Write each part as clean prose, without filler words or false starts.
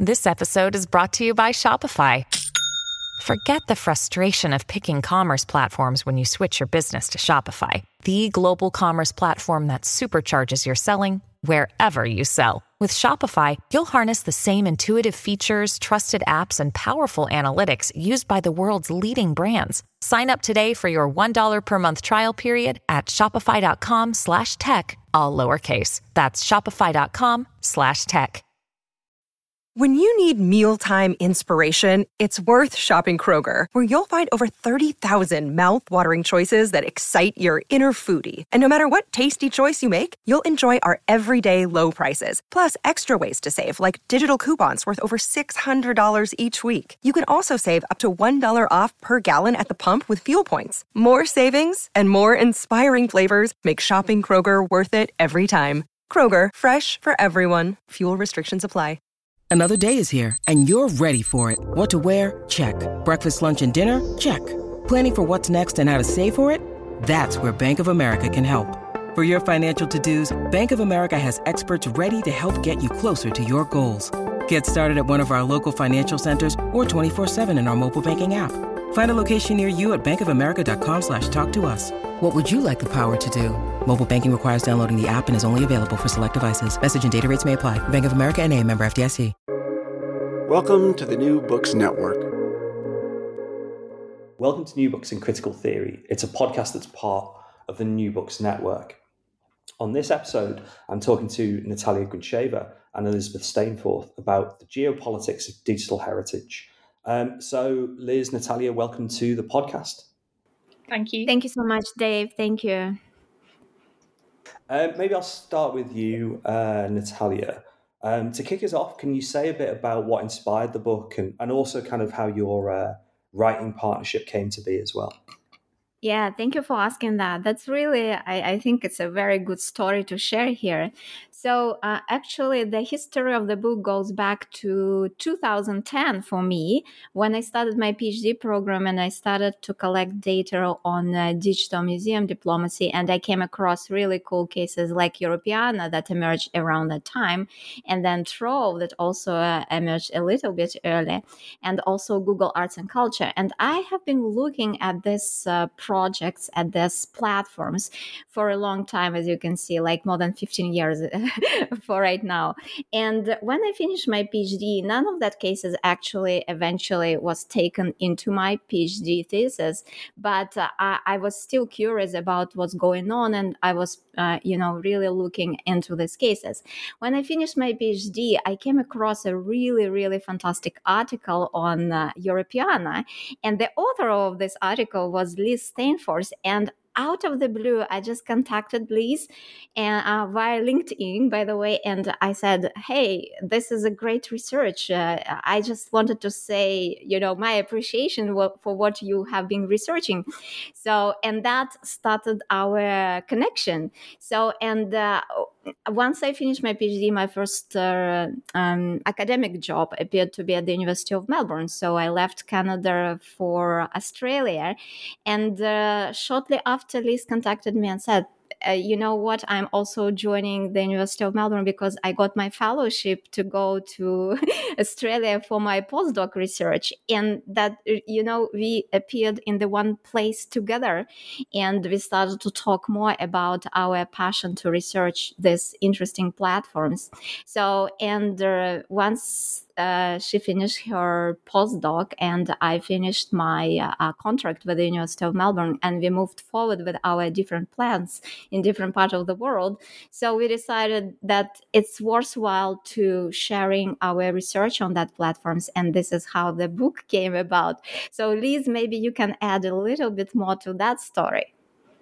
This episode is brought to you by Shopify. Forget the frustration of picking commerce platforms when you switch your business to Shopify, the global commerce platform that supercharges your selling wherever you sell. With Shopify, you'll harness the same intuitive features, trusted apps, and powerful analytics used by the world's leading brands. Sign up today for your $1 per month trial period at shopify.com/tech, all lowercase. That's shopify.com/tech. When you need mealtime inspiration, it's worth shopping Kroger, where you'll find over 30,000 mouth-watering choices that excite your inner foodie. And no matter what tasty choice you make, you'll enjoy our everyday low prices, plus extra ways to save, like digital coupons worth over $600 each week. You can also save up to $1 off per gallon at the pump with fuel points. More savings and more inspiring flavors make shopping Kroger worth it every time. Kroger, fresh for everyone. Fuel restrictions apply. Another day is here, and you're ready for it. What to wear? Check. Breakfast, lunch, and dinner? Check. Planning for what's next and how to save for it? That's where Bank of America can help. For your financial to-dos, Bank of America has experts ready to help get you closer to your goals. Get started at one of our local financial centers or 24/7 in our mobile banking app. Find a location near you at bankofamerica.com/talktous. What would you like the power to do? Mobile banking requires downloading the app and is only available for select devices. Message and data rates may apply. Bank of America N.A., member FDIC. Welcome to the New Books Network. Welcome to New Books in Critical Theory. It's a podcast that's part of the New Books Network. On this episode, I'm talking to Natalia Grincheva and Elizabeth Stainforth about the geopolitics of digital heritage. So Liz, Natalia, welcome to the podcast. Thank you. Thank you so much, Dave. Thank you. Maybe I'll start with you, Natalia. To kick us off, can you say a bit about what inspired the book and also kind of how your writing partnership came to be as well? Yeah, thank you for asking that. That's really, I think it's a very good story to share here. So actually, the history of the book goes back to 2010 for me, when I started my PhD program and I started to collect data on digital museum diplomacy. And I came across really cool cases like Europeana that emerged around that time, and then Trove that also emerged a little bit early, and also Google Arts and Culture. And I have been looking at this projects, at these platforms for a long time, as you can see, like more than 15 years for right now. And when I finished my PhD, none of that cases actually eventually was taken into my PhD thesis, but I was still curious about what's going on, and I was, really looking into these cases. When I finished my PhD, I came across a really, really fantastic article on Europeana, and the author of this article was Liz Stainforth, and out of the blue, I just contacted Liz and via LinkedIn, by the way, and I said, hey, this is a great research. I just wanted to say, my appreciation for what you have been researching. So, and that started our connection. So, and once I finished my PhD, my first academic job appeared to be at the University of Melbourne. So I left Canada for Australia. And shortly after, Liz contacted me and said, you know what, I'm also joining the University of Melbourne because I got my fellowship to go to Australia for my postdoc research. And that, we appeared in the one place together, and we started to talk more about our passion to research these interesting platforms. So, and once she finished her postdoc and I finished my contract with the University of Melbourne, and we moved forward with our different plans in different parts of the world. So we decided that it's worthwhile to sharing our research on that platforms. And this is how the book came about. So Liz, maybe you can add a little bit more to that story.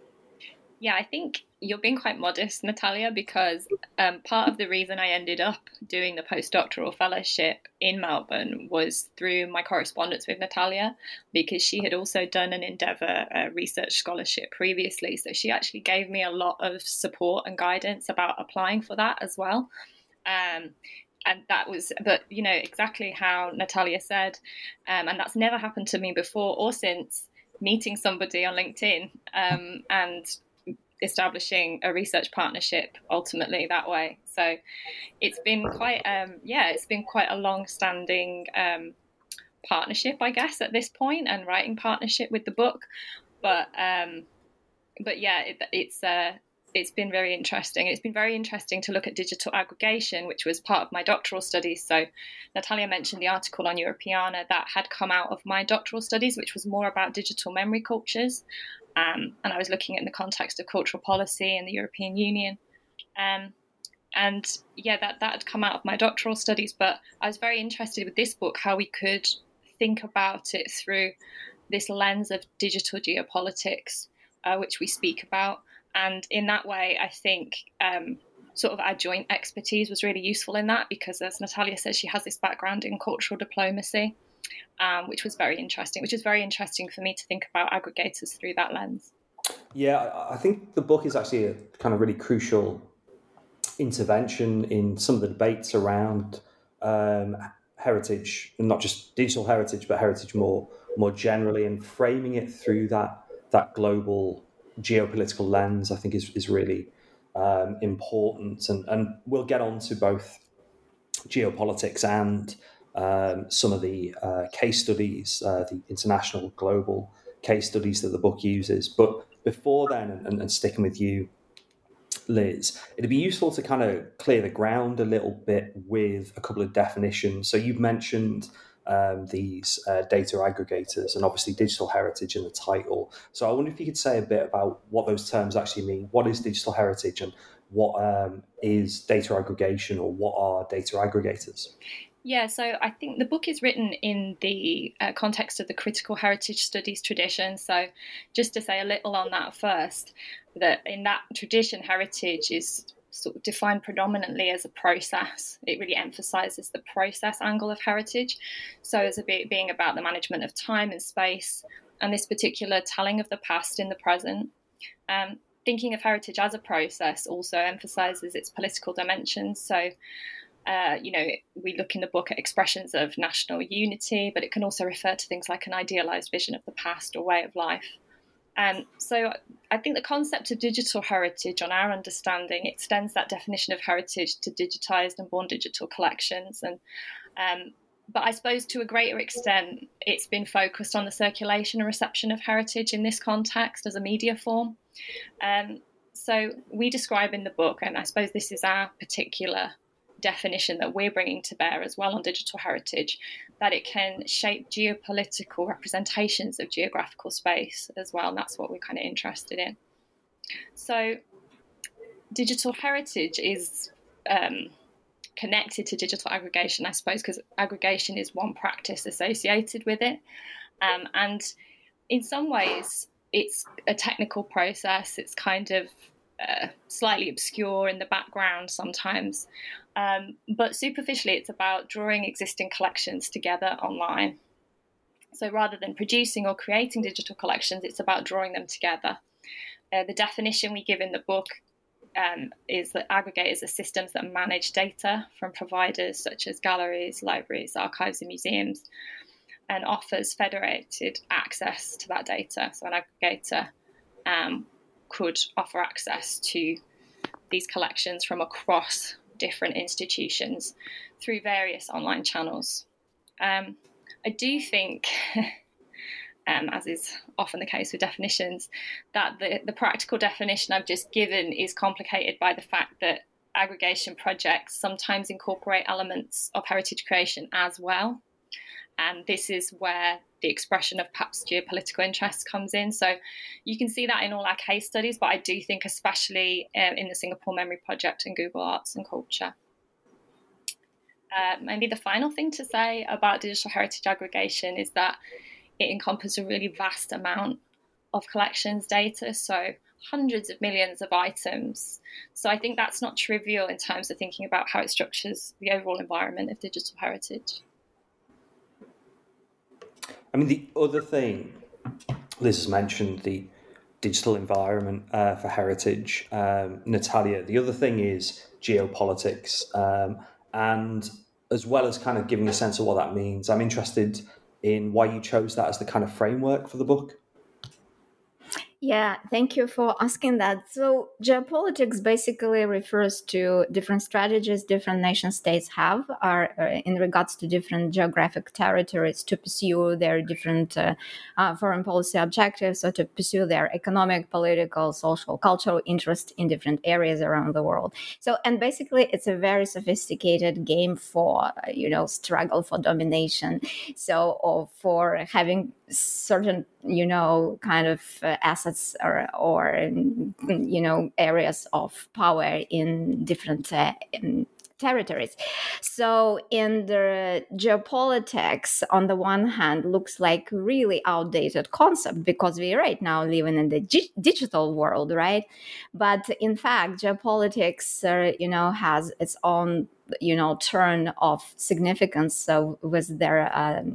Yeah, I think you're being quite modest, Natalia, because part of the reason I ended up doing the postdoctoral fellowship in Melbourne was through my correspondence with Natalia, because she had also done an Endeavour research scholarship previously. So she actually gave me a lot of support and guidance about applying for that as well. And that was, but exactly how Natalia said, and that's never happened to me before or since, meeting somebody on LinkedIn and establishing a research partnership ultimately that way. So it's been quite, it's been quite a long-standing partnership, I guess, at this point, and writing partnership with the book. But yeah, it's been very interesting. It's been very interesting to look at digital aggregation, which was part of my doctoral studies. So Natalia mentioned the article on Europeana that had come out of my doctoral studies, which was more about digital memory cultures. And I was looking at in the context of cultural policy in the European Union. And yeah, that had come out of my doctoral studies. But I was very interested with this book, how we could think about it through this lens of digital geopolitics, which we speak about. And in that way, I think sort of our joint expertise was really useful in that, because as Natalia says, she has this background in cultural diplomacy, which was very interesting, for me to think about aggregators through that lens. Yeah, I think the book is actually a kind of really crucial intervention in some of the debates around heritage, and not just digital heritage, but heritage more generally, and framing it through that global geopolitical lens, I think is really important. And we'll get on to both geopolitics and some of the case studies, the international global case studies that the book uses. But before then, and sticking with you, Liz, it'd be useful to kind of clear the ground a little bit with a couple of definitions. So you've mentioned these data aggregators and obviously digital heritage in the title. So I wonder if you could say a bit about what those terms actually mean. What is digital heritage, and what is data aggregation, or what are data aggregators? Yeah, so I think the book is written in the context of the critical heritage studies tradition. So just to say a little on that first, that in that tradition, heritage is sort of defined predominantly as a process. It really emphasizes the process angle of heritage. So as being about the management of time and space, and this particular telling of the past in the present. Thinking of heritage as a process also emphasizes its political dimensions. So we look in the book at expressions of national unity, but it can also refer to things like an idealized vision of the past or way of life. So I think the concept of digital heritage, on our understanding, extends that definition of heritage to digitized and born digital collections. But I suppose to a greater extent, it's been focused on the circulation and reception of heritage in this context as a media form. So we describe in the book, and I suppose this is our particular definition that we're bringing to bear as well on digital heritage, that it can shape geopolitical representations of geographical space as well. And that's what we're kind of interested in. So digital heritage is connected to digital aggregation, I suppose, because aggregation is one practice associated with it. And in some ways, it's a technical process. It's kind of slightly obscure in the background sometimes. But superficially, it's about drawing existing collections together online. So rather than producing or creating digital collections, it's about drawing them together. The definition we give in the book is that aggregators are systems that manage data from providers such as galleries, libraries, archives, and museums, and offers federated access to that data. So an aggregator could offer access to these collections from across different institutions through various online channels. I do think, as is often the case with definitions, that the practical definition I've just given is complicated by the fact that aggregation projects sometimes incorporate elements of heritage creation as well. And this is where the expression of perhaps geopolitical interests comes in. So you can see that in all our case studies, but I do think especially in the Singapore Memory Project and Google Arts and Culture. Maybe the final thing to say about digital heritage aggregation is that it encompasses a really vast amount of collections data, so hundreds of millions of items. So I think that's not trivial in terms of thinking about how it structures the overall environment of digital heritage. I mean, the other thing Liz has mentioned, the digital environment for heritage. Natalia, the other thing is geopolitics. And as well as kind of giving a sense of what that means, I'm interested in why you chose that as the kind of framework for the book. Yeah, thank you for asking that. So, geopolitics basically refers to different strategies different nation states have are in regards to different geographic territories to pursue their different foreign policy objectives or to pursue their economic, political, social, cultural interest in different areas around the world. So, and basically, it's a very sophisticated game for struggle for domination. So, or for having certain kind of assets or areas of power in different territories. So in the geopolitics, on the one hand, looks like really outdated concept because we right now living in the digital world, right? But in fact, geopolitics, has its own turn of significance with their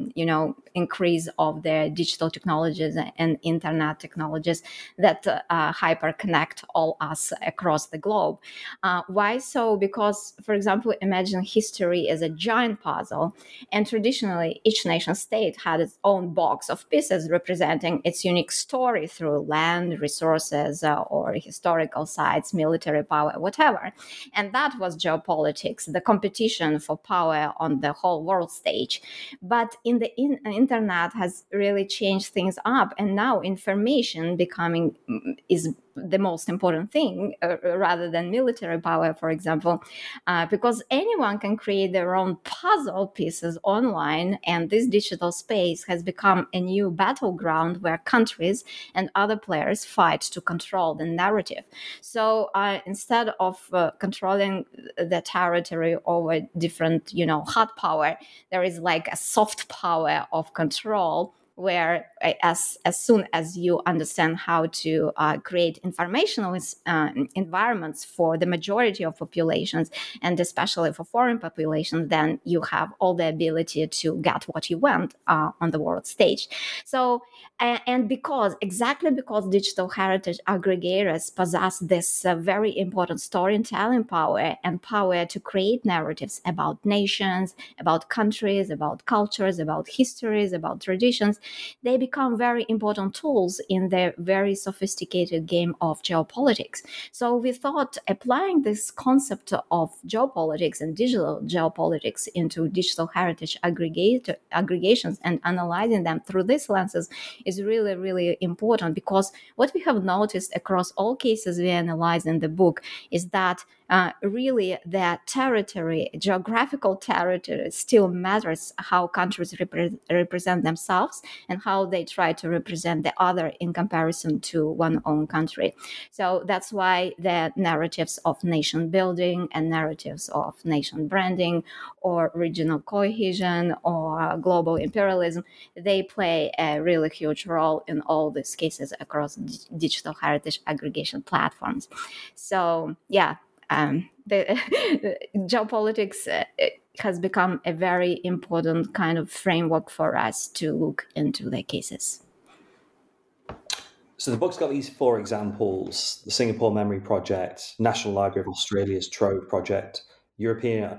increase of their digital technologies and internet technologies that hyper connect all us across the globe. Why so? Because, for example, imagine history as a giant puzzle, and traditionally each nation state had its own box of pieces representing its unique story through land, resources, or historical sites, military power, whatever. And that was geopolitics, the competition for power on the whole world stage. But in the internet has really changed things up, and now information becoming is the most important thing rather than military power, for example, because anyone can create their own puzzle pieces online, and this digital space has become a new battleground where countries and other players fight to control the narrative. So instead of controlling the territory over different, hard power, there is like a soft power of control where as soon as you understand how to create informational environments for the majority of populations, and especially for foreign populations, then you have all the ability to get what you want on the world stage. So, and because digital heritage aggregators possess this very important storytelling power and power to create narratives about nations, about countries, about cultures, about histories, about traditions, they become very important tools in the very sophisticated game of geopolitics. So we thought applying this concept of geopolitics and digital geopolitics into digital heritage aggregations and analyzing them through these lenses is really, really important, because what we have noticed across all cases we analyze in the book is that really the territory, geographical territory, still matters how countries represent themselves and how they try to represent the other in comparison to one own country. So that's why the narratives of nation building and narratives of nation branding or regional cohesion or global imperialism, they play a really huge role in all these cases across digital heritage aggregation platforms. So yeah, the geopolitics has become a very important kind of framework for us to look into the cases. So the book's got these 4 examples: the Singapore Memory Project, National Library of Australia's Trove Project, Europeana,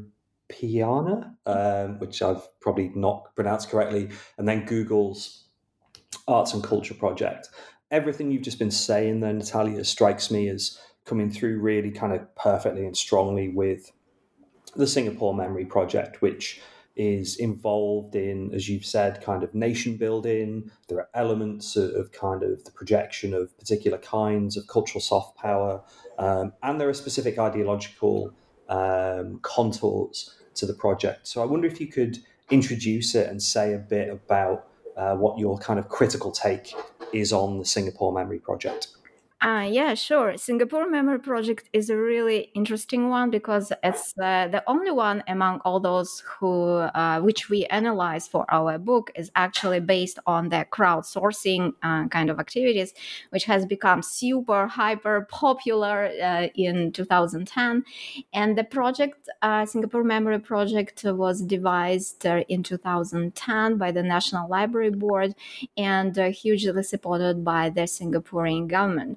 which I've probably not pronounced correctly, and then Google's Arts and Culture Project. Everything you've just been saying there, Natalia, strikes me as coming through really kind of perfectly and strongly with the Singapore Memory Project, which is involved in, as you've said, kind of nation building. There are elements of kind of the projection of particular kinds of cultural soft power, and there are specific ideological contours to the project. So I wonder if you could introduce it and say a bit about what your kind of critical take is on the Singapore Memory Project. Yeah, sure. Singapore Memory Project is a really interesting one because it's the only one among all those which we analyze for our book is actually based on the crowdsourcing kind of activities, which has become super hyper popular in 2010. And the project, Singapore Memory Project, was devised in 2010 by the National Library Board and hugely supported by the Singaporean government.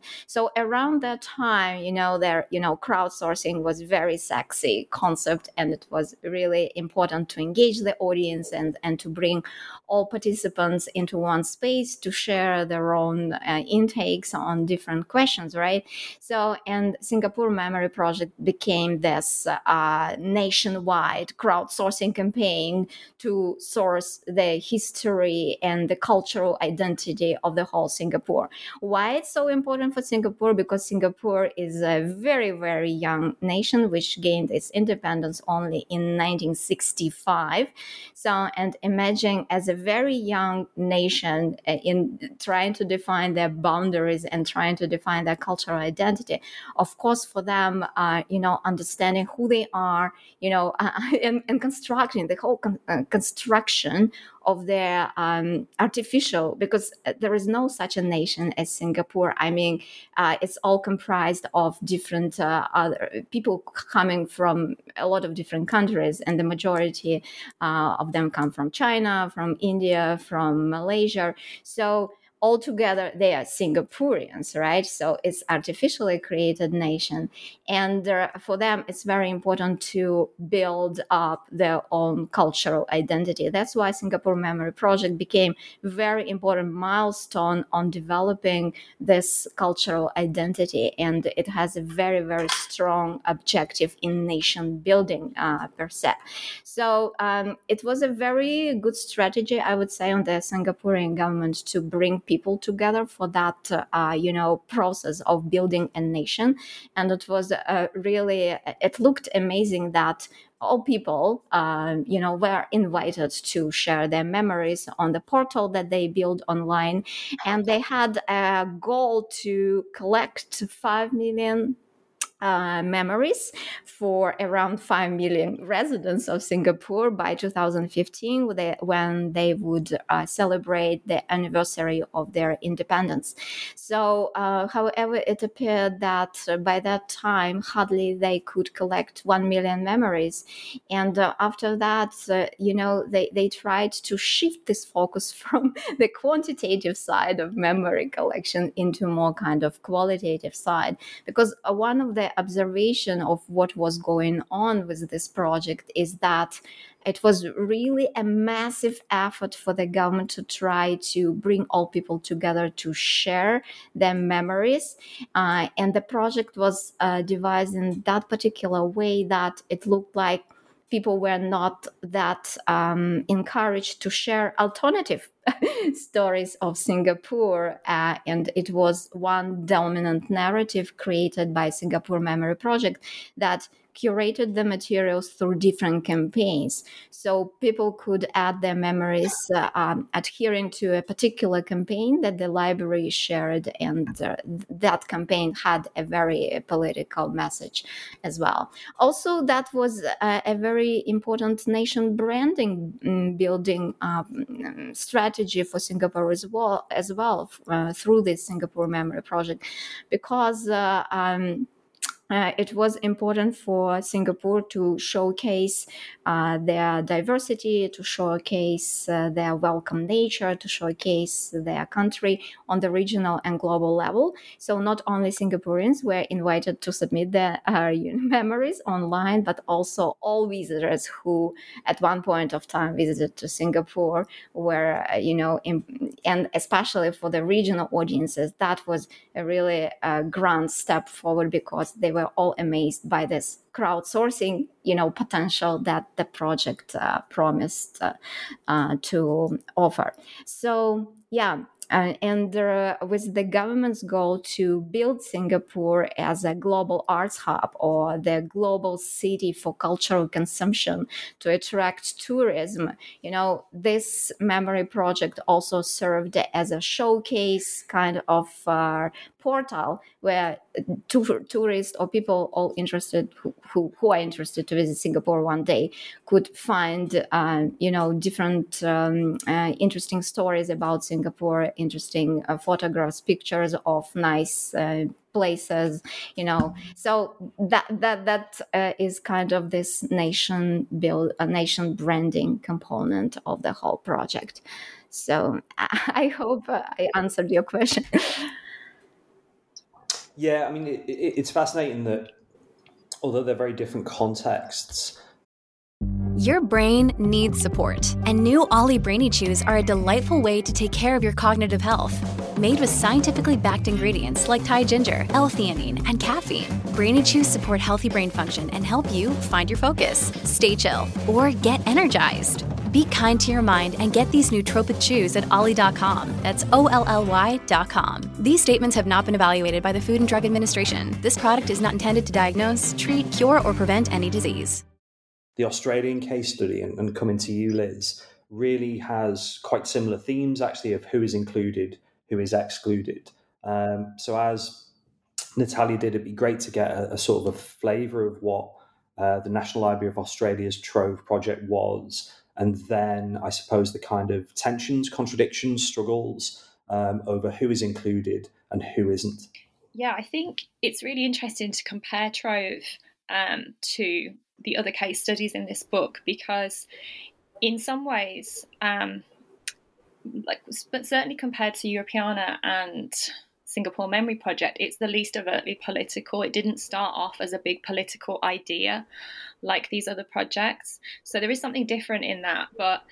So around that time, crowdsourcing was very sexy concept, and it was really important to engage the audience and to bring all participants into one space to share their own intakes on different questions, right? So, and Singapore Memory Project became this nationwide crowdsourcing campaign to source the history and the cultural identity of the whole Singapore. Why it's so important for Singapore? Because Singapore is a very, very young nation which gained its independence only in 1965. So, and imagine as a very young nation in trying to define their boundaries and trying to define their cultural identity. Of course, for them, understanding who they are, and constructing the whole construction of their artificial, because there is no such a nation as Singapore. I mean, it's all comprised of different other people coming from a lot of different countries, and the majority of them come from China, from India, from Malaysia. So altogether, they are Singaporeans, right? So it's artificially created nation. And for them, it's very important to build up their own cultural identity. That's why Singapore Memory Project became a very important milestone on developing this cultural identity. And it has a very, very strong objective in nation building per se. So it was a very good strategy, I would say, on the Singaporean government to bring people together for that, process of building a nation. And it was it looked amazing that all people, were invited to share their memories on the portal that they built online. And they had a goal to collect 5 million memories for around 5 million residents of Singapore by 2015, when they would celebrate the anniversary of their independence. So, however, it appeared that by that time, hardly they could collect 1 million memories. And after that, they tried to shift this focus from the quantitative side of memory collection into more kind of qualitative side, because one of the observation of what was going on with this project is that it was really a massive effort for the government to try to bring all people together to share their memories. And the project was devised in that particular way that it looked like people were not that encouraged to share alternative stories of Singapore. And it was one dominant narrative created by Singapore Memory Project that curated the materials through different campaigns. So people could add their memories adhering to a particular campaign that the library shared, and that campaign had a very political message as well. Also, that was a very important nation branding building strategy for Singapore as well through this Singapore Memory Project, because it was important for Singapore to showcase their diversity, to showcase their welcome nature, to showcase their country on the regional and global level. So not only Singaporeans were invited to submit their memories online, but also all visitors who at one point of time visited to Singapore were, and especially for the regional audiences, that was a really grand step forward, because they were all amazed by this crowdsourcing, potential that the project promised to offer. So, yeah. And with the government's goal to build Singapore as a global arts hub or the global city for cultural consumption to attract tourism, this memory project also served as a showcase kind of portal where tourists or people all interested who are interested to visit Singapore one day could find different interesting stories about Singapore, interesting photographs, pictures of nice places, so that is kind of this nation branding component of the whole project. So I hope I answered your question. Yeah, I mean, it's fascinating that although they're very different contexts. Your brain needs support, and new Ollie Brainy Chews are a delightful way to take care of your cognitive health. Made with scientifically backed ingredients like Thai ginger, L-theanine, and caffeine, Brainy Chews support healthy brain function and help you find your focus, stay chill, or get energized. Be kind to your mind and get these nootropic chews at ollie.com. That's OLLY.com. These statements have not been evaluated by the Food and Drug Administration. This product is not intended to diagnose, treat, cure, or prevent any disease. The Australian case study, and coming to you, Liz, really has quite similar themes, actually, of who is included, who is excluded. So as Natalia did, it'd be great to get a sort of a flavour of what the National Library of Australia's Trove project was, and then I suppose the kind of tensions, contradictions, struggles over who is included and who isn't. Yeah, I think it's really interesting to compare Trove to the other case studies in this book, because in some ways, but certainly compared to Europeana and Singapore Memory Project, it's the least overtly political. It didn't start off as a big political idea like these other projects. So there is something different in that, but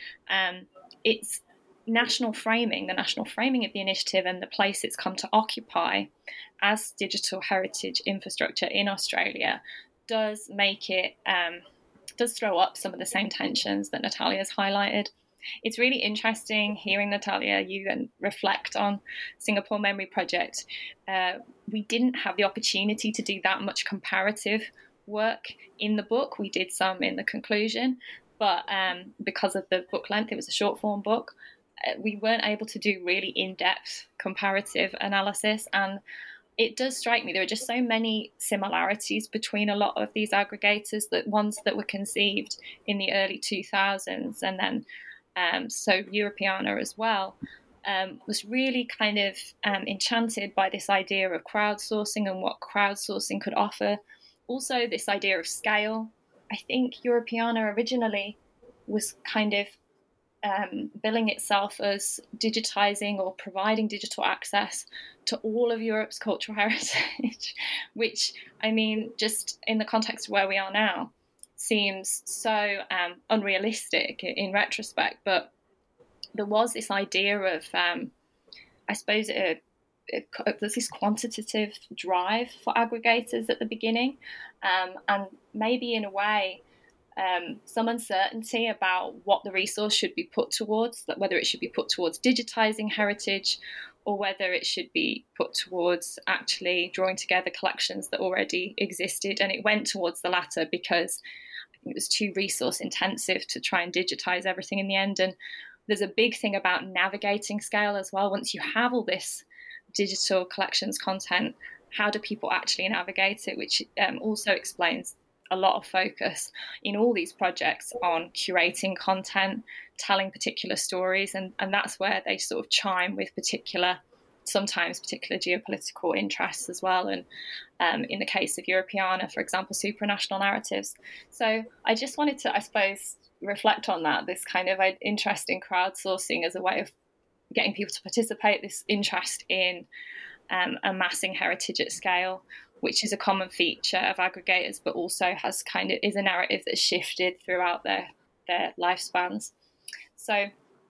it's national framing, the national framing of the initiative and the place it's come to occupy as digital heritage infrastructure in Australia does make it, does throw up some of the same tensions that Natalia's highlighted. It's really interesting hearing, Natalia, you then reflect on Singapore Memory Project. We didn't have the opportunity to do that much comparative work in the book. We did some in the conclusion, but because of the book length, it was a short form book, we weren't able to do really in-depth comparative analysis. And it does strike me there are just so many similarities between a lot of these aggregators, that ones that were conceived in the early 2000s and then so Europeana as well, was really kind of enchanted by this idea of crowdsourcing and what crowdsourcing could offer. Also this idea of scale. I think Europeana originally was kind of billing itself as digitizing or providing digital access to all of Europe's cultural heritage, which, I mean, just in the context of where we are now, seems so unrealistic in retrospect. But there was this idea of, I suppose, there's this quantitative drive for aggregators at the beginning, and maybe in a way, some uncertainty about what the resource should be put towards, that whether it should be put towards digitizing heritage or whether it should be put towards actually drawing together collections that already existed. And it went towards the latter because I think it was too resource intensive to try and digitize everything in the end. And there's a big thing about navigating scale as well. Once you have all this digital collections content, how do people actually navigate it, which also explains a lot of focus in all these projects on curating content, telling particular stories, and that's where they sort of chime with sometimes particular geopolitical interests as well. And in the case of Europeana, for example, supranational narratives. So I just wanted to, I suppose, reflect on that, this kind of interest in crowdsourcing as a way of getting people to participate, this interest in amassing heritage at scale, which is a common feature of aggregators, but also is a narrative that's shifted throughout their lifespans. So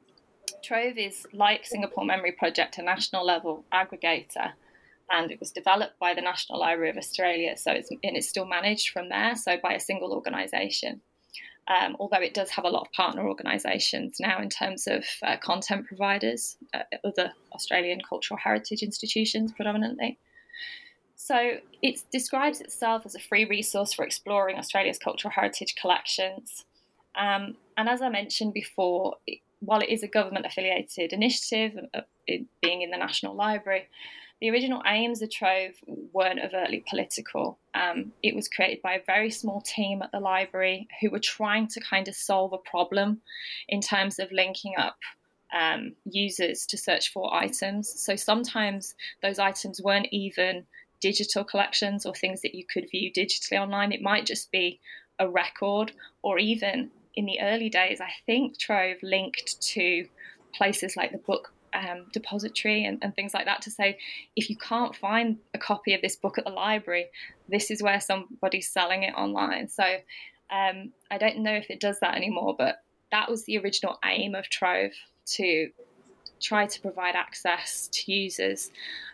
Trove is, like Singapore Memory Project, a national level aggregator, and it was developed by the National Library of Australia, so it's still managed from there, so by a single organisation. Although it does have a lot of partner organisations now in terms of content providers, other Australian cultural heritage institutions predominantly. So it describes itself as a free resource for exploring Australia's cultural heritage collections. And as I mentioned before, while it is a government-affiliated initiative, it being in the National Library, the original aims of Trove weren't overtly political. It was created by a very small team at the library who were trying to kind of solve a problem in terms of linking up users to search for items. So sometimes those items weren't even digital collections or things that you could view digitally online. It might just be a record, or even in the early days, I think Trove linked to places like the depository and things like that to say, if you can't find a copy of this book at the library, this is where somebody's selling it online. So I don't know if it does that anymore, but that was the original aim of Trove, to try to provide access to users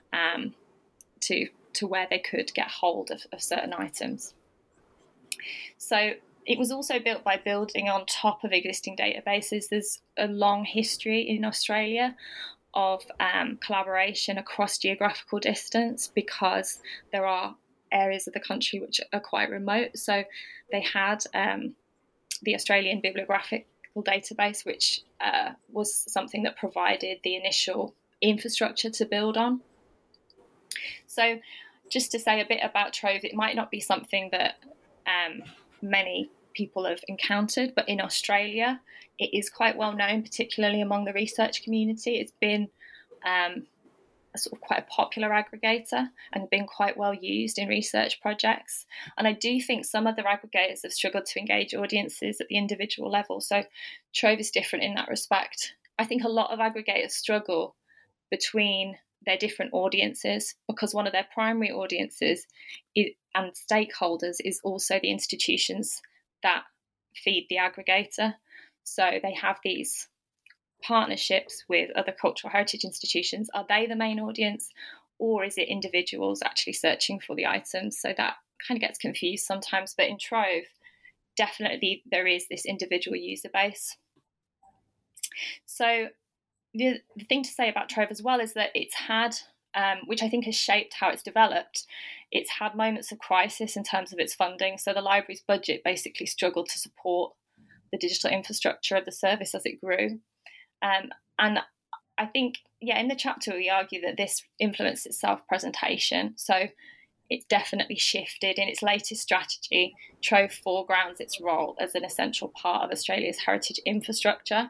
to where they could get hold of certain items. So it was also built by building on top of existing databases. There's a long history in Australia of collaboration across geographical distance, because there are areas of the country which are quite remote. So they had the Australian Bibliographical Database, which was something that provided the initial infrastructure to build on. So just to say a bit about Trove, it might not be something that many people have encountered, but in Australia it is quite well known, particularly among the research community. It's been a sort of quite a popular aggregator and been quite well used in research projects. And I do think some other aggregators have struggled to engage audiences at the individual level. So Trove is different in that respect. I think a lot of aggregators struggle between their different audiences, because one of their primary audiences and stakeholders is also the institutions that feed the aggregator. So they have these partnerships with other cultural heritage institutions. Are they the main audience, or is it individuals actually searching for the items? So that kind of gets confused sometimes. But in Trove, definitely there is this individual user base. So the thing to say about Trove as well is that it's had, which I think has shaped how it's developed, it's had moments of crisis in terms of its funding. So the library's budget basically struggled to support the digital infrastructure of the service as it grew. And I think, in the chapter we argue that this influenced its self-presentation. So it's definitely shifted. In its latest strategy, Trove foregrounds its role as an essential part of Australia's heritage infrastructure,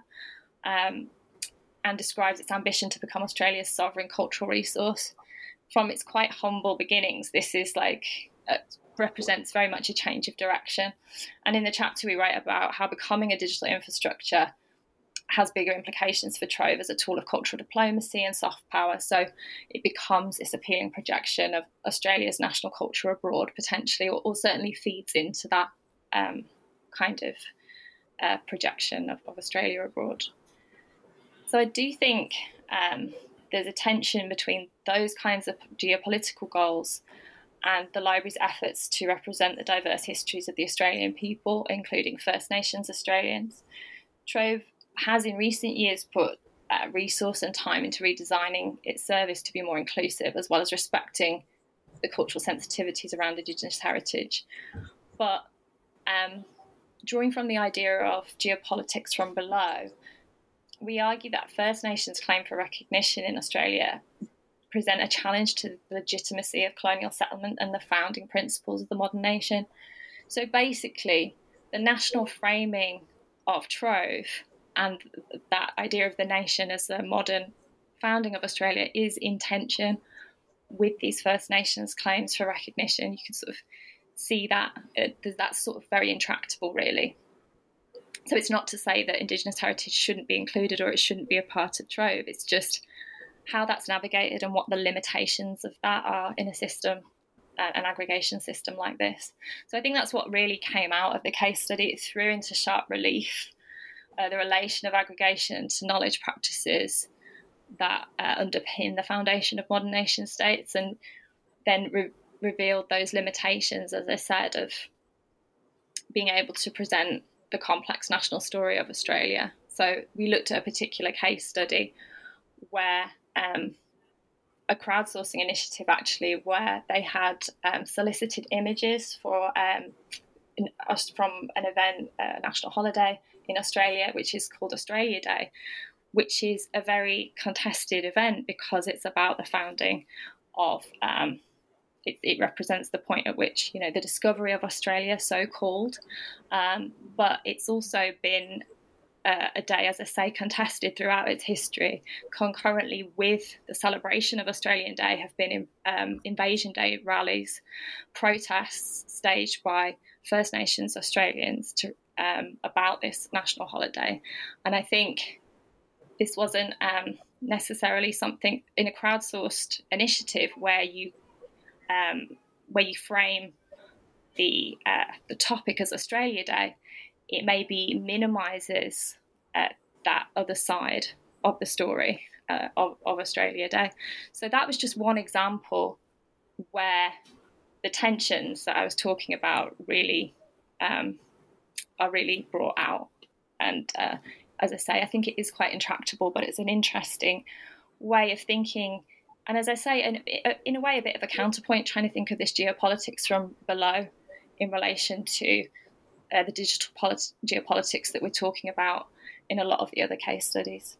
and describes its ambition to become Australia's sovereign cultural resource. From its quite humble beginnings, this is represents very much a change of direction. And in the chapter we write about how becoming a digital infrastructure has bigger implications for Trove as a tool of cultural diplomacy and soft power. So it becomes this appealing projection of Australia's national culture abroad, potentially, or certainly feeds into that kind of projection of Australia abroad. So I do think there's a tension between those kinds of geopolitical goals and the library's efforts to represent the diverse histories of the Australian people, including First Nations Australians. Trove has in recent years put resource and time into redesigning its service to be more inclusive, as well as respecting the cultural sensitivities around Indigenous heritage. But drawing from the idea of geopolitics from below, we argue that First Nations' claim for recognition in Australia present a challenge to the legitimacy of colonial settlement and the founding principles of the modern nation. So basically, the national framing of Trove and that idea of the nation as the modern founding of Australia is in tension with these First Nations claims for recognition. You can sort of see that that's sort of very intractable, really. So it's not to say that Indigenous heritage shouldn't be included or it shouldn't be a part of Trove. It's just how that's navigated and what the limitations of that are in a system, an aggregation system like this. So I think that's what really came out of the case study. It threw into sharp relief the relation of aggregation to knowledge practices that underpin the foundation of modern nation states, and then revealed those limitations, as I said, of being able to present the complex national story of Australia. So we looked at a particular case study where a crowdsourcing initiative, actually, where they had solicited images for from an event, a national holiday in Australia, which is called Australia Day, which is a very contested event because it's about the founding of, it represents the point at which, the discovery of Australia, so-called, but it's also been a day, as I say, contested throughout its history. Concurrently with the celebration of Australian Day have been Invasion Day rallies, protests staged by First Nations Australians about this national holiday. And I think this wasn't necessarily something in a crowdsourced initiative where you frame the topic as Australia Day. It maybe minimises that other side of the story of Australia Day. So that was just one example where the tensions that I was talking about really are really brought out. And as I say, I think it is quite intractable, but it's an interesting way of thinking. And as I say, in a way, a bit of a counterpoint, trying to think of this geopolitics from below in relation to the digital geopolitics that we're talking about in a lot of the other case studies.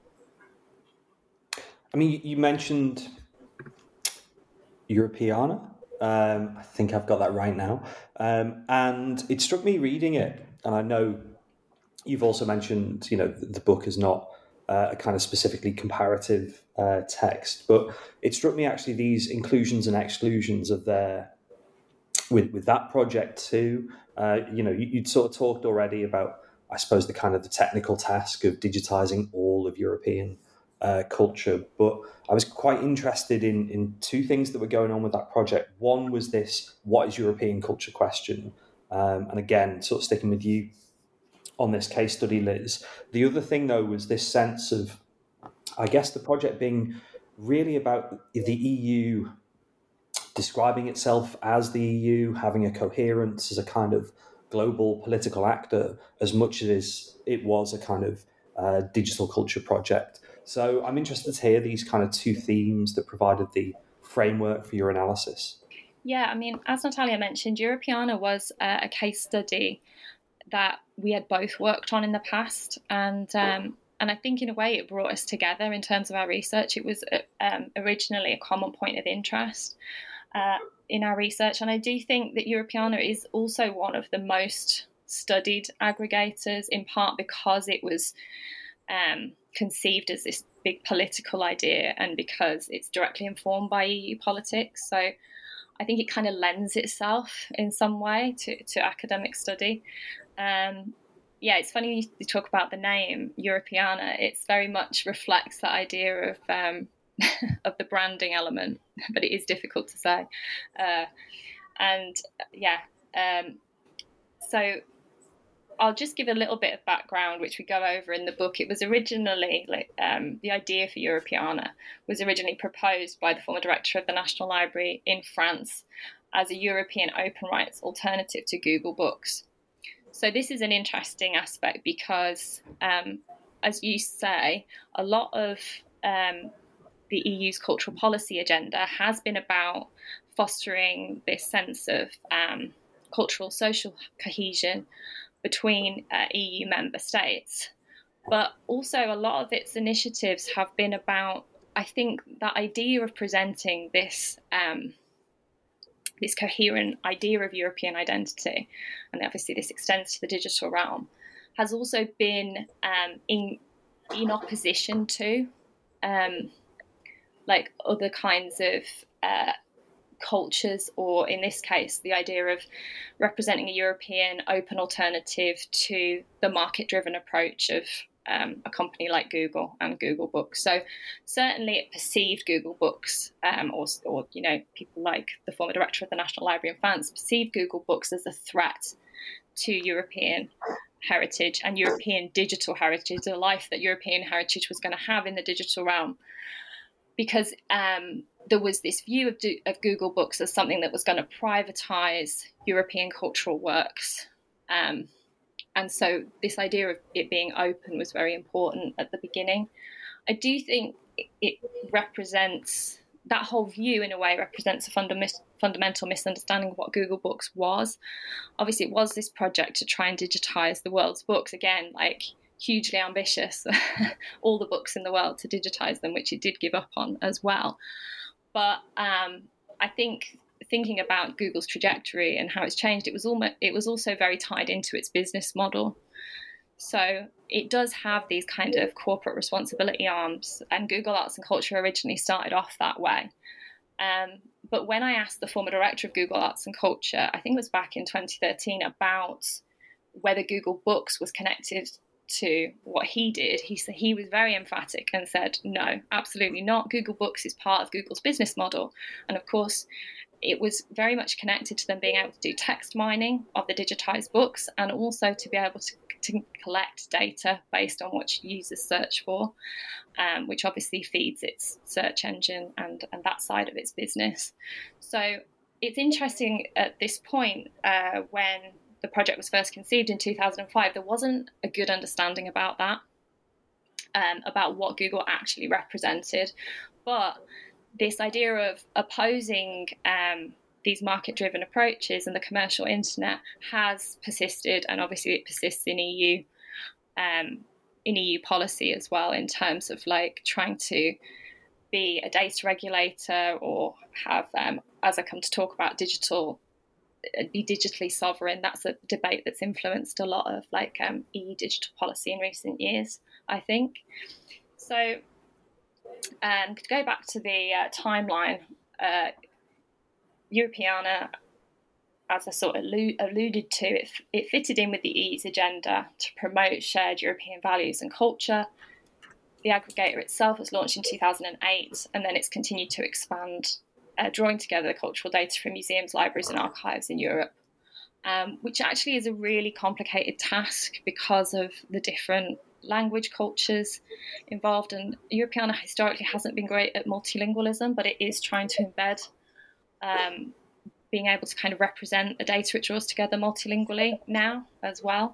I mean, you mentioned Europeana. I think I've got that right now. And it struck me reading it, and I know you've also mentioned, the book is not a kind of specifically comparative text, but it struck me actually these inclusions and exclusions of their with that project too. You'd sort of talked already about, I suppose, the kind of the technical task of digitizing all of European culture, but I was quite interested in two things that were going on with that project. One was this, what is European culture question? And again, sort of sticking with you on this case study, Liz. The other thing, though, was this sense of, I guess, the project being really about the EU describing itself as the EU, having a coherence as a kind of global political actor, as much as it was a kind of digital culture project. So I'm interested to hear these kind of two themes that provided the framework for your analysis. Yeah, I mean, as Natalia mentioned, Europeana was a case study that we had both worked on in the past, and I think in a way it brought us together in terms of our research. It was originally a common point of interest in our research, and I do think that Europeana is also one of the most studied aggregators, in part because it was conceived as this big political idea and because it's directly informed by EU politics. So I think it kind of lends itself in some way to academic study. It's funny you talk about the name Europeana. It's very much reflects that idea of of the branding element, but it is difficult to say. So I'll just give a little bit of background, which we go over in the book. It was originally, the idea for Europeana was originally proposed by the former director of the National Library in France as a European open rights alternative to Google Books. So this is an interesting aspect because, as you say, a lot of the EU's cultural policy agenda has been about fostering this sense of cultural social cohesion between EU member states. But also a lot of its initiatives have been about, I think, that idea of presenting this this coherent idea of European identity, and obviously this extends to the digital realm, has also been in opposition to other kinds of cultures, or in this case, the idea of representing a European open alternative to the market-driven approach of a company like Google and Google Books. So certainly it perceived Google Books, or people like the former director of the National Library in France perceived Google Books as a threat to European heritage and European digital heritage, the life that European heritage was going to have in the digital realm. Because there was this view of Google Books as something that was going to privatize European cultural works. And so this idea of it being open was very important at the beginning. I do think it represents, that whole view in a way represents a fundamental misunderstanding of what Google Books was. Obviously, it was this project to try and digitize the world's books. Again, hugely ambitious, all the books in the world, to digitize them, which it did give up on as well. But I think thinking about Google's trajectory and how it's changed, it was also very tied into its business model. So it does have these kind of corporate responsibility arms, and Google Arts and Culture originally started off that way. But when I asked the former director of Google Arts and Culture, I think it was back in 2013, about whether Google Books was connected to what he did, he was very emphatic and said, no, absolutely not. Google Books is part of Google's business model. And of course, it was very much connected to them being able to do text mining of the digitized books, and also to be able to collect data based on what users search for, which obviously feeds its search engine and that side of its business. So it's interesting at this point, when the project was first conceived in 2005, there wasn't a good understanding about that, about what Google actually represented. But this idea of opposing these market-driven approaches and the commercial internet has persisted, and obviously it persists in EU policy as well, in terms of like trying to be a data regulator or have, as I come to talk about, be digitally sovereign. That's a debate that's influenced a lot of like EU digital policy in recent years, I think. So to go back to the timeline, Europeana, as I sort of alluded to, it fitted in with the EU's agenda to promote shared European values and culture. The aggregator itself was launched in 2008, and then it's continued to expand, drawing together cultural data from museums, libraries and archives in Europe, which actually is a really complicated task because of the different language cultures involved. And Europeana historically hasn't been great at multilingualism, but it is trying to embed being able to kind of represent the data it draws together multilingually now as well.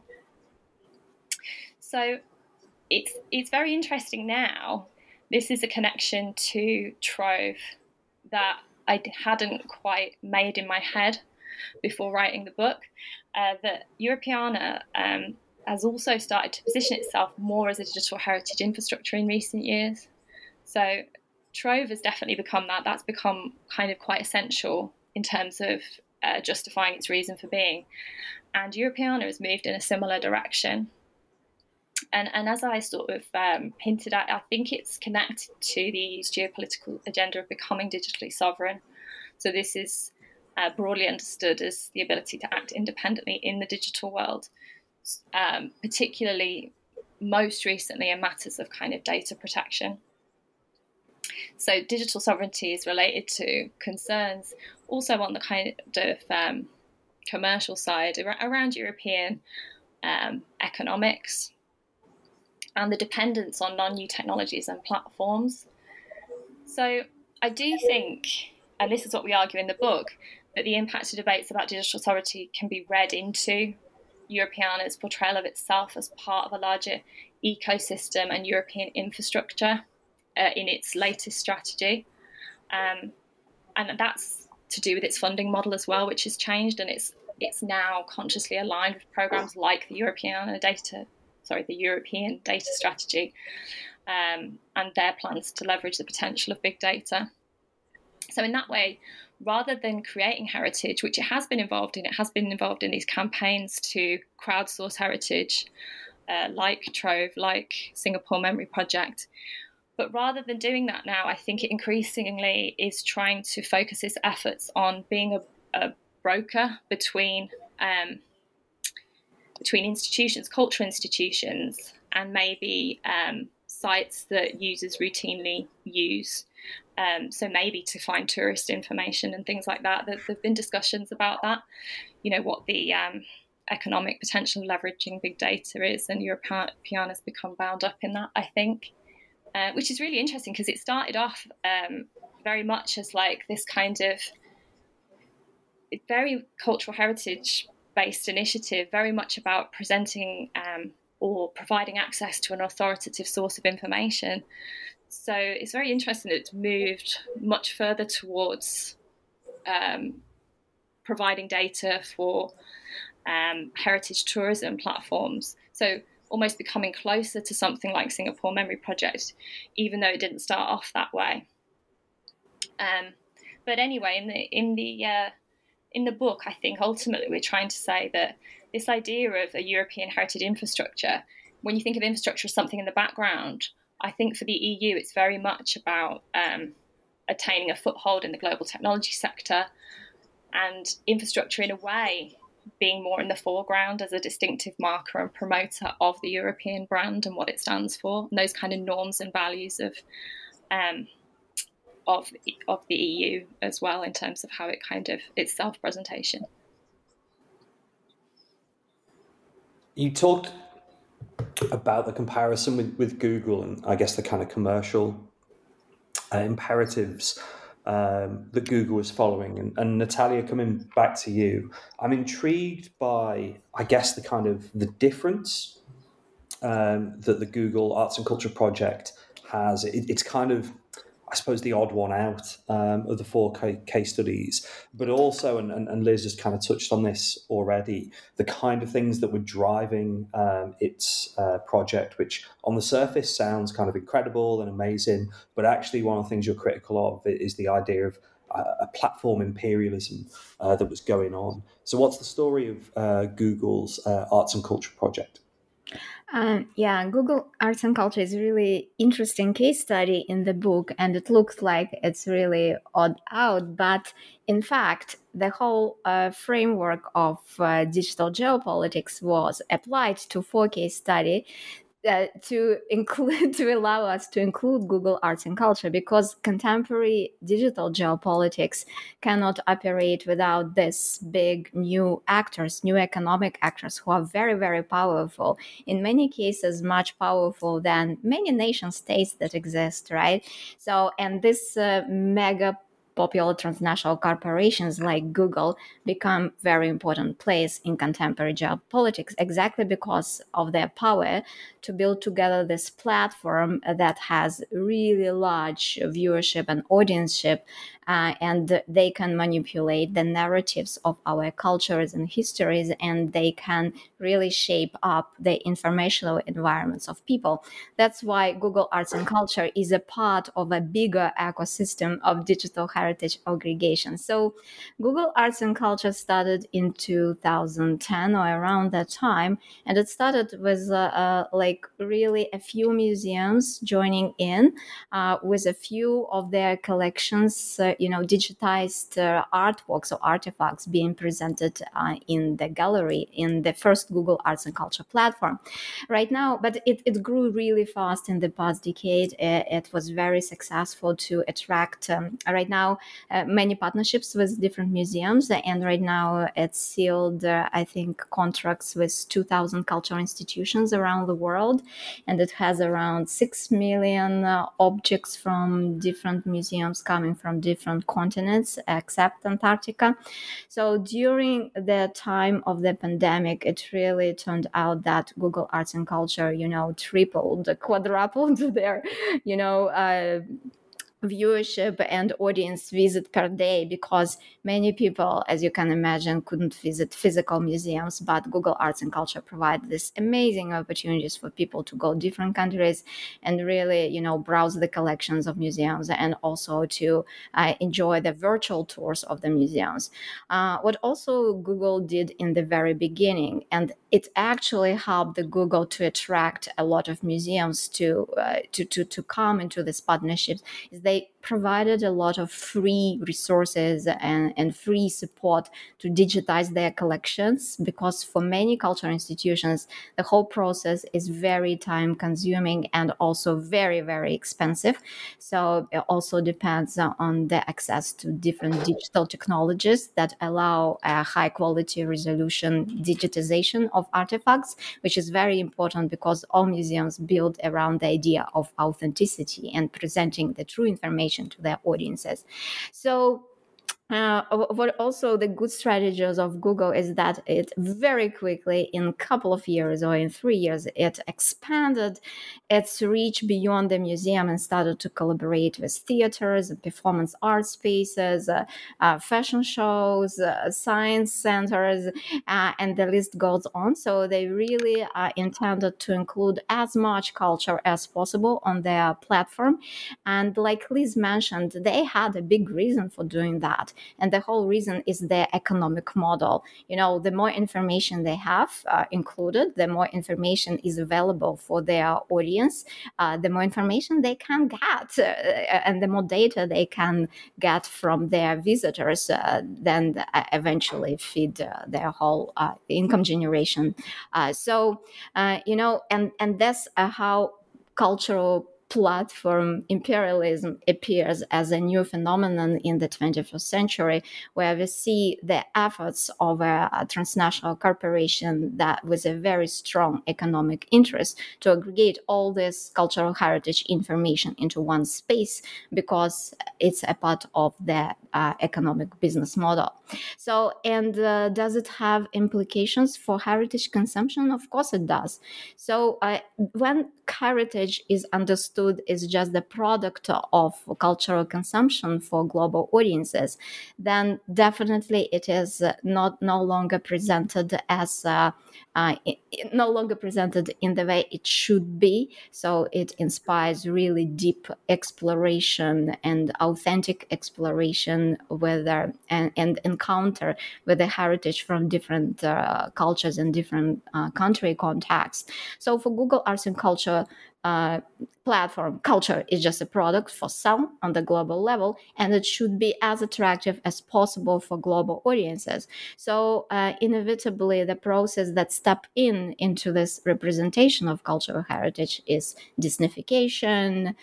So it's very interesting now. This is a connection to Trove that I hadn't quite made in my head before writing the book, that Europeana has also started to position itself more as a digital heritage infrastructure in recent years. So Trove has definitely become that. That's become kind of quite essential in terms of justifying its reason for being. And Europeana has moved in a similar direction. And as I sort of hinted at, I think it's connected to the geopolitical agenda of becoming digitally sovereign. So this is broadly understood as the ability to act independently in the digital world, particularly most recently in matters of kind of data protection. So digital sovereignty is related to concerns also on the kind of commercial side around European economics and the dependence on non-new technologies and platforms. So I do think, and this is what we argue in the book, that the impact of debates about digital sovereignty can be read into Europeana's portrayal of itself as part of a larger ecosystem and European infrastructure in its latest strategy. And that's to do with its funding model as well, which has changed, and it's now consciously aligned with programs like the European Data Strategy, and their plans to leverage the potential of big data. So in that way, rather than creating heritage, which it has been involved in these campaigns to crowdsource heritage, like Trove, like Singapore Memory Project. But rather than doing that now, I think it increasingly is trying to focus its efforts on being a broker between institutions, cultural institutions, and maybe sites that users routinely use. So maybe to find tourist information and things like that. There've been discussions about that, what the economic potential of leveraging big data is, and Europeana's become bound up in that, I think, which is really interesting because it started off very much as like this kind of very cultural heritage based initiative, very much about presenting or providing access to an authoritative source of information. So it's very interesting that it's moved much further towards providing data for heritage tourism platforms. So almost becoming closer to something like Singapore Memory Project, even though it didn't start off that way. But anyway, in the book, I think ultimately we're trying to say that this idea of a European heritage infrastructure, when you think of infrastructure as something in the background, I think for the EU, it's very much about attaining a foothold in the global technology sector, and infrastructure in a way being more in the foreground as a distinctive marker and promoter of the European brand and what it stands for, and those kind of norms and values of the EU as well, in terms of how it kind of its self-presentation. You talked about the comparison with Google and I guess the kind of commercial imperatives that Google was following. And Natalia, coming back to you, I'm intrigued by, I guess, the difference that the Google Arts and Culture project has. It's kind of, I suppose, the odd one out of the 4 case studies, but also, and Liz has kind of touched on this already, the kind of things that were driving its project, which on the surface sounds kind of incredible and amazing, but actually one of the things you're critical of is the idea of a platform imperialism that was going on. So what's the story of Google's Arts and Culture project? Google Arts and Culture is a really interesting case study in the book, and it looks like it's really odd out. But in fact, the whole framework of digital geopolitics was applied to 4 case study to allow us to include Google Arts and Culture, because contemporary digital geopolitics cannot operate without this big new actors, new economic actors who are very, very powerful, in many cases much powerful than many nation states that exist, right? So, and this mega popular transnational corporations like Google become very important players in contemporary geopolitics, exactly because of their power to build together this platform that has really large viewership and audienceship, and they can manipulate the narratives of our cultures and histories, and they can really shape up the informational environments of people. That's why Google Arts and Culture is a part of a bigger ecosystem of digital heritage aggregation. So Google Arts and Culture started in 2010 or around that time, and it started with really a few museums joining in with a few of their collections, digitized artworks or artifacts being presented in the gallery in the first Google Arts and Culture platform. Right now, but it grew really fast in the past decade. It was very successful to attract, right now, many partnerships with different museums. And right now it's sealed, I think, contracts with 2,000 cultural institutions around the world. And it has around 6 million objects from different museums coming from different continents, except Antarctica. So during the time of the pandemic, it really turned out that Google Arts and Culture, tripled, quadrupled their, viewership and audience visit per day, because many people, as you can imagine, couldn't visit physical museums, but Google Arts and Culture provide these amazing opportunities for people to go different countries and really, browse the collections of museums, and also to enjoy the virtual tours of the museums. What also Google did in the very beginning, and it actually helped the Google to attract a lot of museums to come into this partnership, is they provided a lot of free resources and free support to digitize their collections, because for many cultural institutions, the whole process is very time consuming and also very, very expensive. So it also depends on the access to different digital technologies that allow a high quality resolution digitization of artifacts, which is very important because all museums build around the idea of authenticity and presenting the true information to their audiences. So what also the good strategies of Google is that it very quickly, in a couple of years or in 3 years, it expanded its reach beyond the museum and started to collaborate with theaters and performance art spaces, fashion shows, science centers, and the list goes on. So they really intended to include as much culture as possible on their platform. And like Liz mentioned, they had a big reason for doing that. And the whole reason is their economic model. The more information they have included, the more information is available for their audience, the more information they can get, and the more data they can get from their visitors, then eventually feed their whole income generation. And that's how cultural platform imperialism appears as a new phenomenon in the 21st century, where we see the efforts of a transnational corporation that with a very strong economic interest to aggregate all this cultural heritage information into one space because it's a part of the economic business model. So, and does it have implications for heritage consumption? Of course it does. So when heritage is understood as just the product of cultural consumption for global audiences, then definitely it is no longer presented as no longer presented in the way it should be. So it inspires really deep exploration and authentic exploration and encounter with the heritage from different cultures and different country contexts. So for Google Arts and Culture platform, culture is just a product for some on the global level, and it should be as attractive as possible for global audiences. So inevitably, the process that step into this representation of cultural heritage is Disneyfication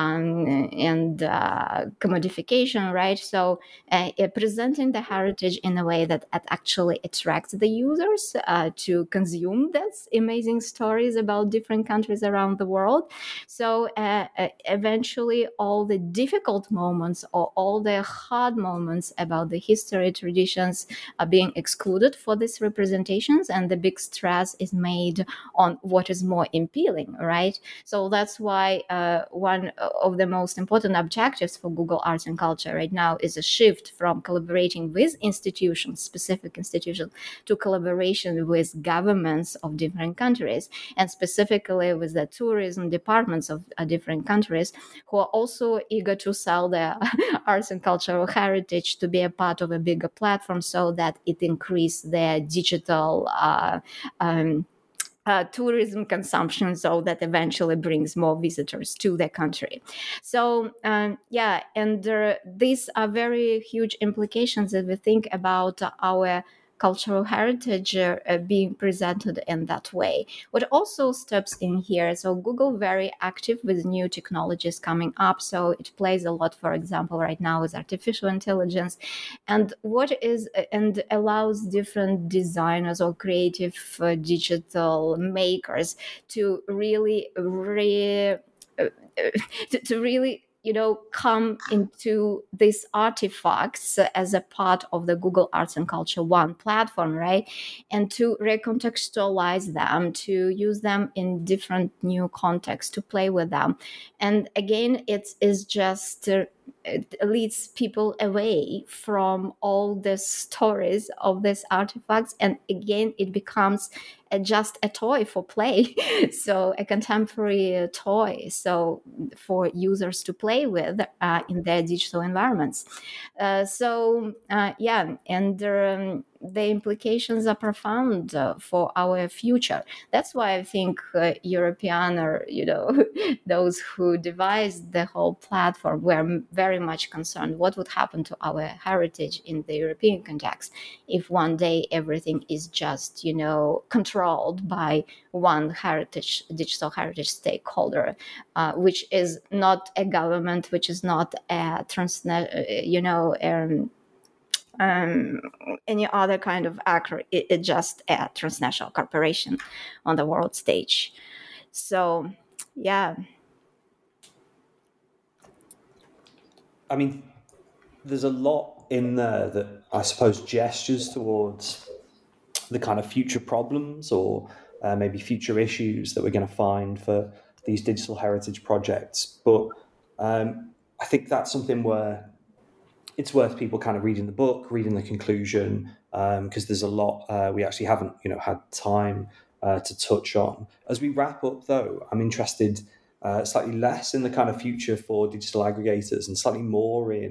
and commodification, right? So presenting the heritage in a way that actually attracts the users to consume these amazing stories about different countries around the world. So eventually all the difficult moments or all the hard moments about the history traditions are being excluded for these representations, and the big stress is made on what is more appealing, right? So that's why one of the most important objectives for Google Arts and Culture right now is a shift from collaborating with institutions, specific institutions, to collaboration with governments of different countries, and specifically with the tourism departments of different countries who are also eager to sell their arts and cultural heritage to be a part of a bigger platform so that it increases their digital tourism consumption, so that eventually brings more visitors to the country. So these are very huge implications if we think about our cultural heritage being presented in that way. What also steps in here, so Google very active with new technologies coming up, so it plays a lot, for example, right now with artificial intelligence, and allows different designers or creative digital makers to really come into these artifacts as a part of the Google Arts and Culture One platform, right? And to recontextualize them, to use them in different new contexts, to play with them. And again, it is just it leads people away from all the stories of these artifacts, and again it becomes just a toy for play. So a contemporary toy, so for users to play with in their digital environments. The implications are profound for our future. That's why I think European, or those who devised the whole platform, were very much concerned what would happen to our heritage in the European context if one day everything is just controlled by one digital heritage stakeholder, which is not a government, which is not a any other kind of actor. It's just a transnational corporation on the world stage. So, yeah. I mean, there's a lot in there that I suppose gestures towards the kind of future problems or maybe future issues that we're going to find for these digital heritage projects. But I think that's something where it's worth people kind of reading the book, reading the conclusion, because there's a lot we actually haven't, had time to touch on. As we wrap up, though, I'm interested slightly less in the kind of future for digital aggregators and slightly more in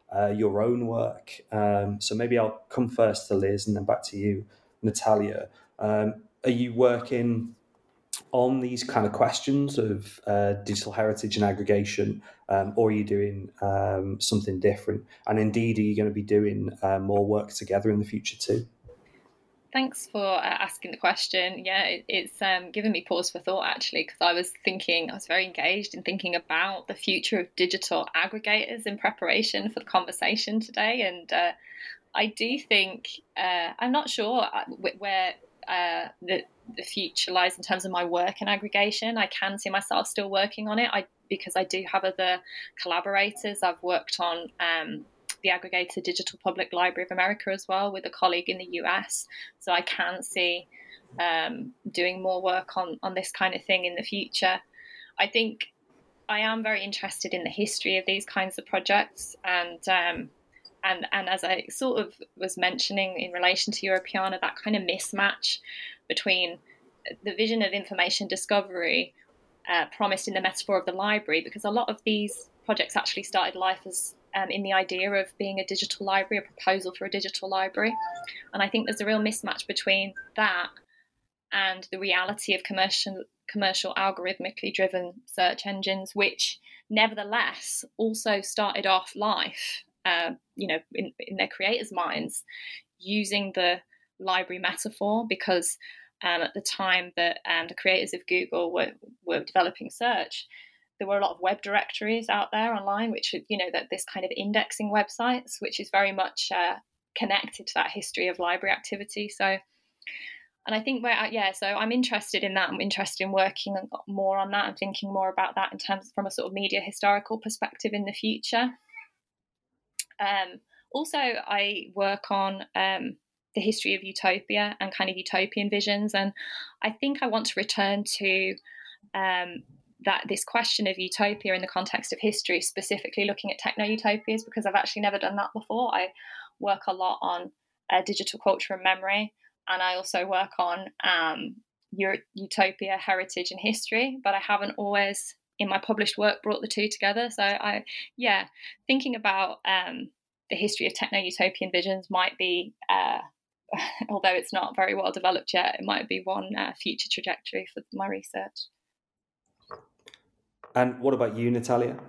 your own work. So maybe I'll come first to Liz and then back to you, Natalia. Are you working on these kind of questions of digital heritage and aggregation, or are you doing something different? And indeed, are you going to be doing more work together in the future too? Thanks for asking the question. Yeah, it's given me pause for thought, actually, because I was very engaged in thinking about the future of digital aggregators in preparation for the conversation today. And I do think, I'm not sure where the future lies in terms of my work in aggregation. I can see myself still working on it because I do have other collaborators. I've worked on the aggregator Digital Public Library of America as well with a colleague in the US. So I can see doing more work on this kind of thing in the future. I think I am very interested in the history of these kinds of projects, and as I sort of was mentioning in relation to Europeana, that kind of mismatch between the vision of information discovery promised in the metaphor of the library, because a lot of these projects actually started life as in the idea of being a digital library, a proposal for a digital library. And I think there's a real mismatch between that and the reality of commercial algorithmically driven search engines, which nevertheless also started off life, in their creators' minds, using the library metaphor, because at the time that the creators of Google were developing search, there were a lot of web directories out there online, which, that this kind of indexing websites, which is very much connected to that history of library activity. So, and I think so I'm interested in that. I'm interested in working more on that and thinking more about that in terms from a sort of media historical perspective in the future. Also, I work on the history of utopia and kind of utopian visions, and I think I want to return to this question of utopia in the context of history, specifically looking at techno-utopias, because I've actually never done that before. I work a lot on digital culture and memory, and I also work on utopia, heritage and history, but I haven't always, in my published work, brought the two together. So thinking about the history of techno-utopian visions might be, although it's not very well developed yet, it might be one future trajectory for my research. And what about you, Natalia?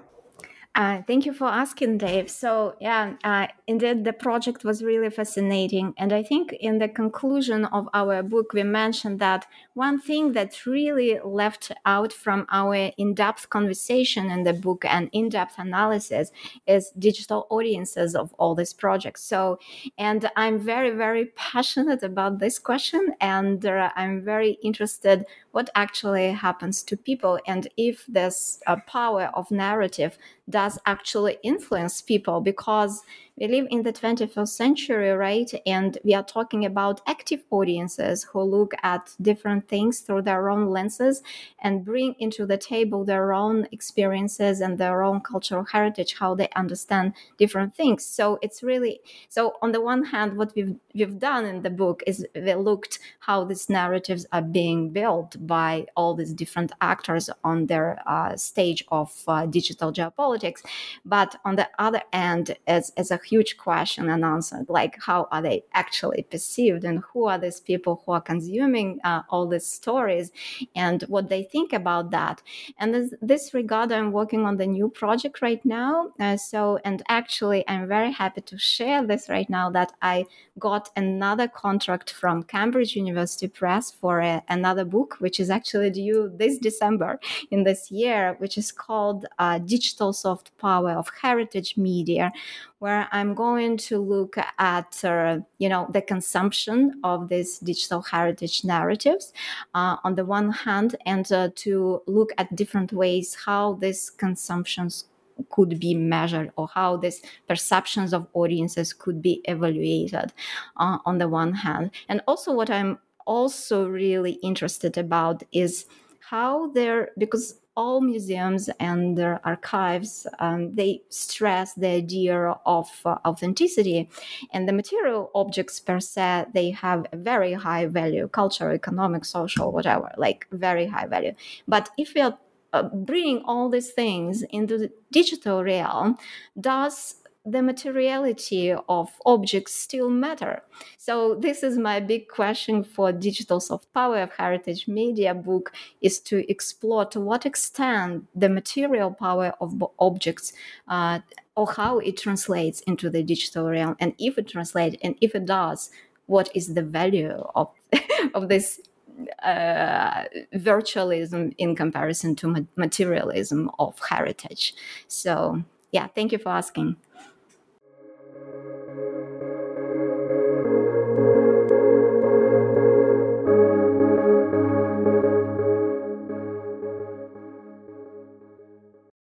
Thank you for asking, Dave. So, indeed, the project was really fascinating. And I think in the conclusion of our book, we mentioned that one thing that really left out from our in-depth conversation in the book and in-depth analysis is digital audiences of all these projects. So, and I'm very, very passionate about this question. And I'm very interested what actually happens to people, and if this power of narrative does actually influence people, because we live in the 21st century, right? And we are talking about active audiences who look at different things through their own lenses and bring into the table their own experiences and their own cultural heritage, how they understand different things. So it's really, so on the one hand, what we've done in the book is we looked how these narratives are being built by all these different actors on their stage of digital geopolitics. But on the other end, as a huge question and answer, like how are they actually perceived, and who are these people who are consuming all these stories and what they think about that. And in this regard, I'm working on the new project right now. And actually, I'm very happy to share this right now that I got another contract from Cambridge University Press for another book, which is actually due this December in this year, which is called Digital Soft Power of Heritage Media, where I'm going to look at, the consumption of these digital heritage narratives on the one hand, and to look at different ways how these consumptions could be measured, or how these perceptions of audiences could be evaluated on the one hand. And also what I'm also really interested about is how because all museums and their archives, they stress the idea of authenticity, and the material objects per se, they have a very high value, cultural, economic, social, whatever, like very high value. But if we are bringing all these things into the digital realm, does the materiality of objects still matter? So this is my big question for Digital Soft Power of Heritage Media book, is to explore to what extent the material power of objects or how it translates into the digital realm, and if it translates, and if it does, what is the value of of this virtualism in comparison to materialism of heritage? So yeah, thank you for asking.